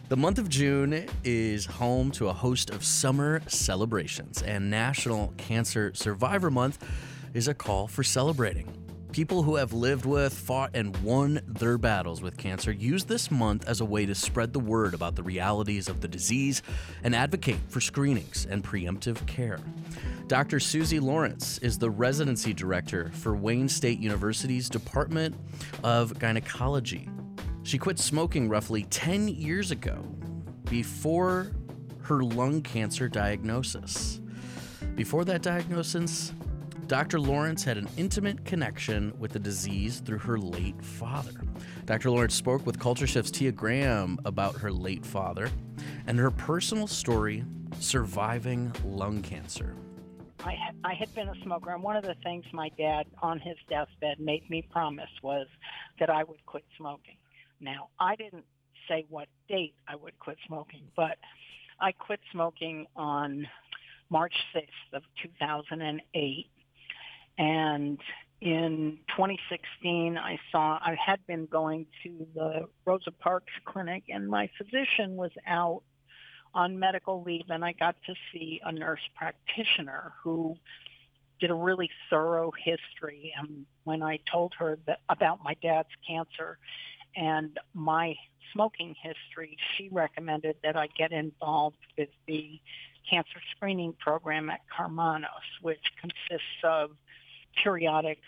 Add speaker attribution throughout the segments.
Speaker 1: The month of June is home to a host of summer celebrations, and National Cancer Survivor Month is a call for celebrating. People who have lived with, fought, and won their battles with cancer use this month as a way to spread the word about the realities of the disease and advocate for screenings and preemptive care. Dr. Susie Lawrence is the residency director for Wayne State University's Department of Gynecology. She quit smoking roughly 10 years ago, before her lung cancer diagnosis. Before that diagnosis, Dr. Lawrence had an intimate connection with the disease through her late father. Dr. Lawrence spoke with Culture Shift's Tia Graham about her late father and her personal story surviving lung cancer.
Speaker 2: I had been a smoker, and one of the things my dad on his deathbed made me promise was that I would quit smoking. Now, I didn't say what date I would quit smoking, but I quit smoking on March 6th of 2008. And in 2016, I had been going to the Rosa Parks Clinic, and my physician was out on medical leave, and I got to see a nurse practitioner who did a really thorough history. And when I told her about my dad's cancer and my smoking history, she recommended that I get involved with the cancer screening program at Karmanos, which consists of periodic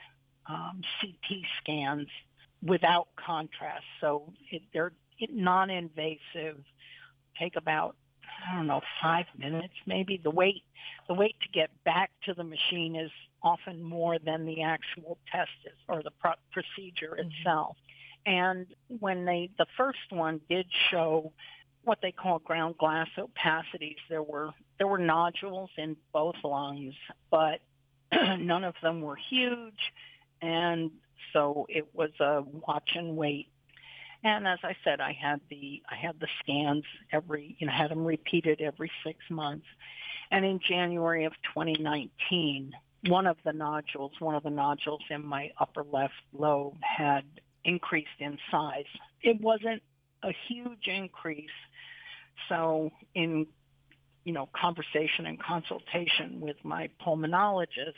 Speaker 2: CT scans without contrast. So they're non-invasive, take about, 5 minutes maybe. The wait to get back to the machine is often more than the actual test is, or the procedure itself. And when the first one did show what they call ground glass opacities, there were nodules in both lungs, but none of them were huge, and so it was a watch and wait. And as I said, I had the scans had them repeated every 6 months. And in January of 2019, one of the nodules in my upper left lobe had increased in size. It wasn't a huge increase. So in conversation and consultation with my pulmonologist,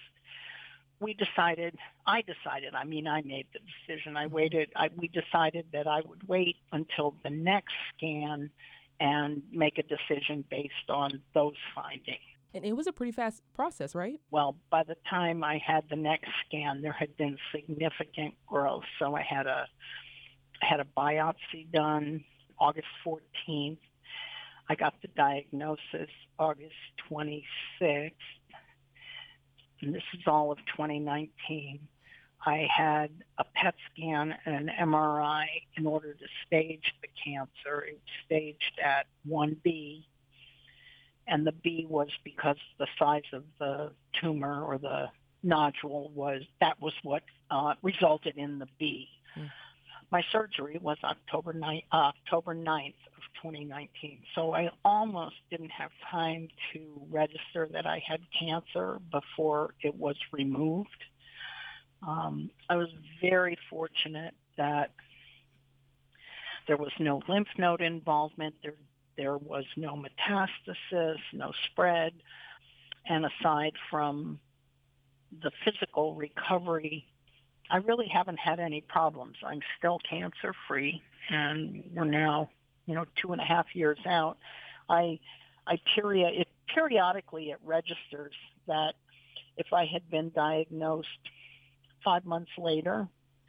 Speaker 2: I made the decision. We decided that I would wait until the next scan and make a decision based on those findings.
Speaker 3: And it was a pretty fast process, right?
Speaker 2: Well, by the time I had the next scan, there had been significant growth. So I had a biopsy done August 14th. I got the diagnosis August 26th. And this is all of 2019. I had a PET scan and an MRI in order to stage the cancer. It was staged at 1B, and the B was because the size of the tumor or the nodule was what resulted in the B. My surgery was October 9th of 2019. So I almost didn't have time to register that I had cancer before it was removed. I was very fortunate that there was no lymph node involvement. There was no metastasis, no spread. And aside from the physical recovery, I really haven't had any problems. I'm still cancer-free, and we're now, 2.5 years out. Periodically it registers that if I had been diagnosed 5 months later,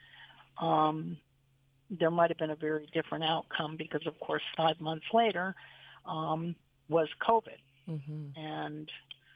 Speaker 2: there might have been a very different outcome because, of course, 5 months later was COVID. Mm-hmm. And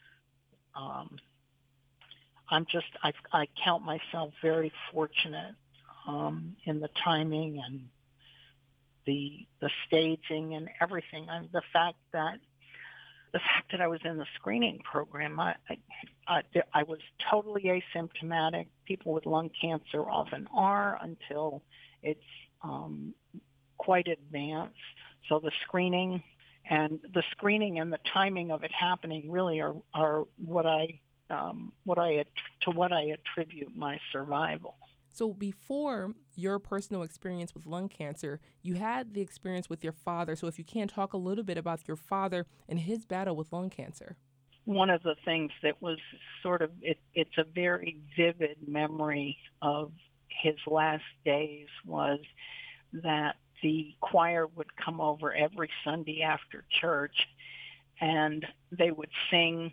Speaker 2: I count myself very fortunate in the timing and the staging and everything. And the fact that I was in the screening program, I was totally asymptomatic. People with lung cancer often are until it's quite advanced. So the screening and the timing of it happening really are what I attribute my survival.
Speaker 3: So before your personal experience with lung cancer, you had the experience with your father. So if you can talk a little bit about your father and his battle with lung cancer.
Speaker 2: One of the things that was sort of, it's a very vivid memory of his last days was that the choir would come over every Sunday after church, and they would sing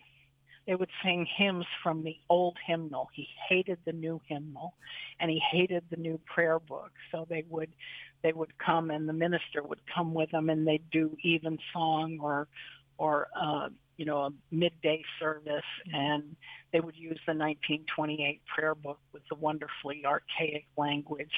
Speaker 2: hymns from the old hymnal. He hated the new hymnal, and he hated the new prayer book. So they would come, and the minister would come with them, and they'd do evensong or a midday service, and they would use the 1928 prayer book with the wonderfully archaic language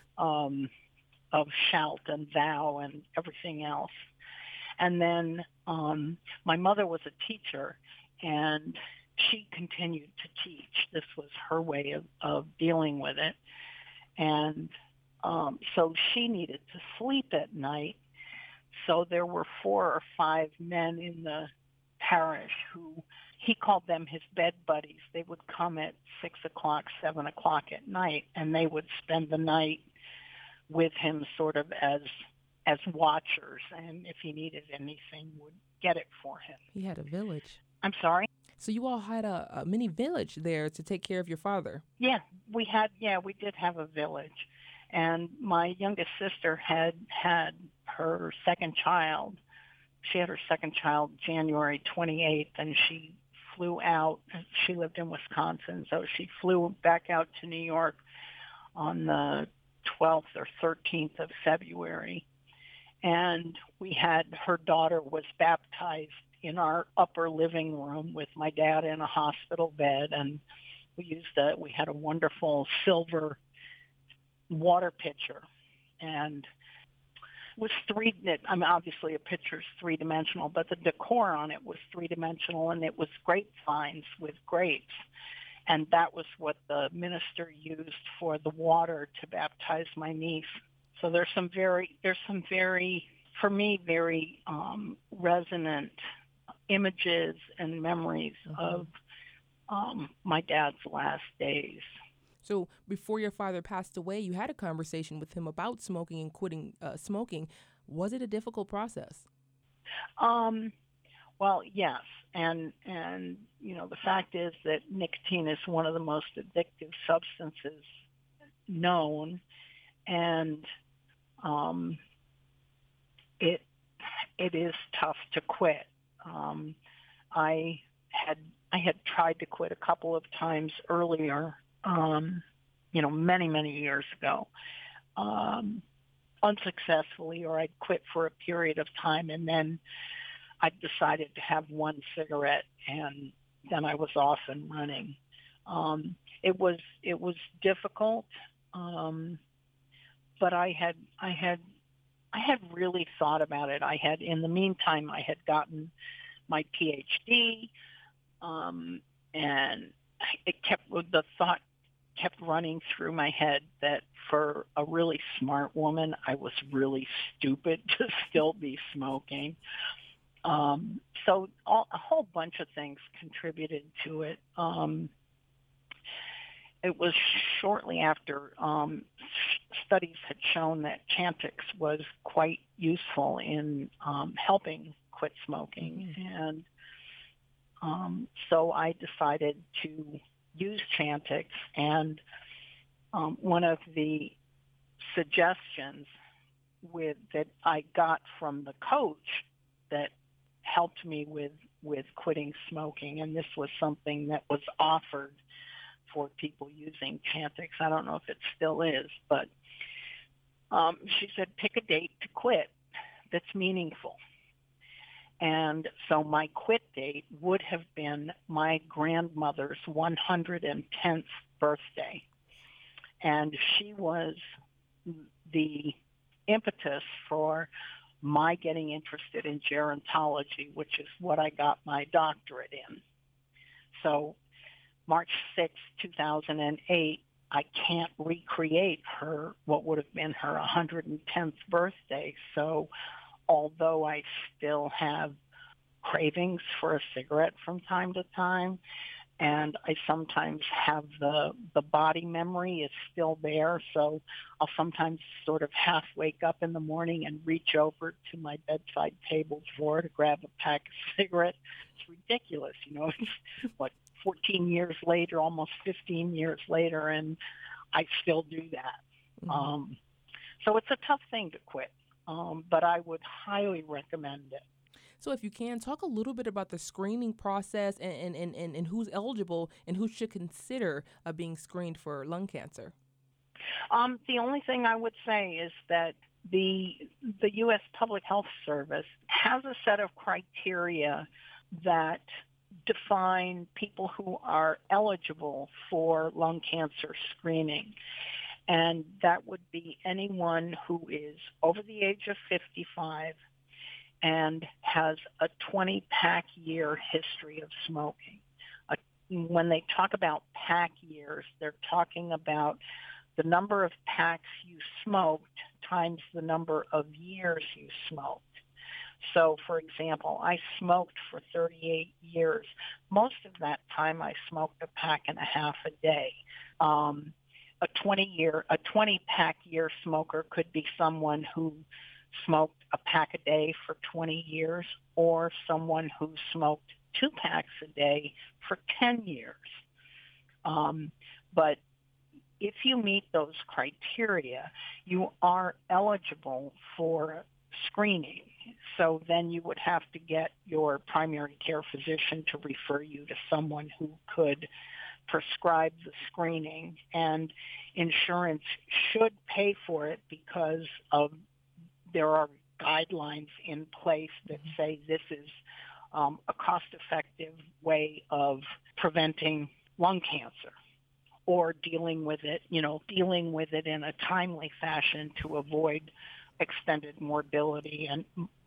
Speaker 2: of shout and thou and everything else. And then my mother was a teacher, and she continued to teach. This was her way of dealing with it. And so she needed to sleep at night. So there were 4 or 5 men in the parish who he called them his bed buddies. They would come at 6 o'clock, 7 o'clock at night, and they would spend the night with him sort of as watchers, and if he needed anything, would get it for him.
Speaker 3: He had a village.
Speaker 2: I'm sorry?
Speaker 3: So you all had a mini village there to take care of your father.
Speaker 2: Yeah, we did have a village. And my youngest sister had her second child. She had her second child January 28th, and she flew out. She lived in Wisconsin, so she flew back out to New York on the 12th or 13th of February. And her daughter was baptized in our upper living room with my dad in a hospital bed, and we had a wonderful silver water pitcher, and it was obviously a pitcher's 3-dimensional, but the decor on it was 3-dimensional, and it was grapevines with grapes. And that was what the minister used for the water to baptize my niece. So there's some very, for me, very resonant images and memories of my dad's last days.
Speaker 3: So before your father passed away, you had a conversation with him about smoking and quitting smoking. Was it a difficult process?
Speaker 2: Well, yes. And the fact is that nicotine is one of the most addictive substances known. And it is tough to quit. I had tried to quit a couple of times earlier, many, many years ago, unsuccessfully, or I'd quit for a period of time, and then I decided to have one cigarette, and then I was off and running. It was difficult, but I had really thought about it. In the meantime, I had gotten my PhD, and the thought kept running through my head that for a really smart woman, I was really stupid to still be smoking. So a whole bunch of things contributed to it. It was shortly after studies had shown that Chantix was quite useful in helping quit smoking. And so I decided to use Chantix. And one of the suggestions that I got from the coach that helped me with quitting smoking, and this was something that was offered for people using Chantix. I don't know if it still is, but she said, pick a date to quit that's meaningful. And so my quit date would have been my grandmother's 110th birthday. And she was the impetus for my getting interested in gerontology, which is what I got my doctorate in. So March 6, 2008, I can't recreate what would have been her 110th birthday. So although I still have cravings for a cigarette from time to time, and I sometimes have the body memory is still there. So I'll sometimes sort of half wake up in the morning and reach over to my bedside table drawer to grab a pack of cigarettes. It's ridiculous, It's what 14 years later, almost 15 years later, and I still do that.
Speaker 3: Mhm.
Speaker 2: So it's a tough thing to quit, but I would highly recommend it.
Speaker 3: So, if you can, talk a little bit about the screening process and who's eligible and who should consider being screened for lung cancer.
Speaker 2: The only thing I would say is that the U.S. Public Health Service has a set of criteria that define people who are eligible for lung cancer screening. And that would be anyone who is over the age of 55 and has a 20-pack year history of smoking. When they talk about pack years, they're talking about the number of packs you smoked times the number of years you smoked. So, for example, I smoked for 38 years. Most of that time I smoked a pack and a half a day. A 20-pack year smoker could be someone who smoked a pack a day for 20 years, or someone who smoked 2 packs a day for 10 years. But if you meet those criteria, you are eligible for screening. So then you would have to get your primary care physician to refer you to someone who could prescribe the screening, and insurance should pay for it because there are guidelines in place that say this is a cost-effective way of preventing lung cancer, or dealing with it in a timely fashion to avoid extended morbidity and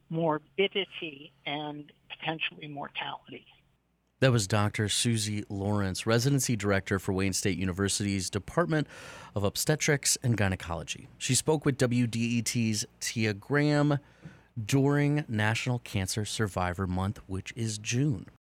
Speaker 2: potentially mortality.
Speaker 1: That was Dr. Susie Lawrence, Residency Director for Wayne State University's Department of Obstetrics and Gynecology. She spoke with WDET's Tia Graham during National Cancer Survivor Month, which is June.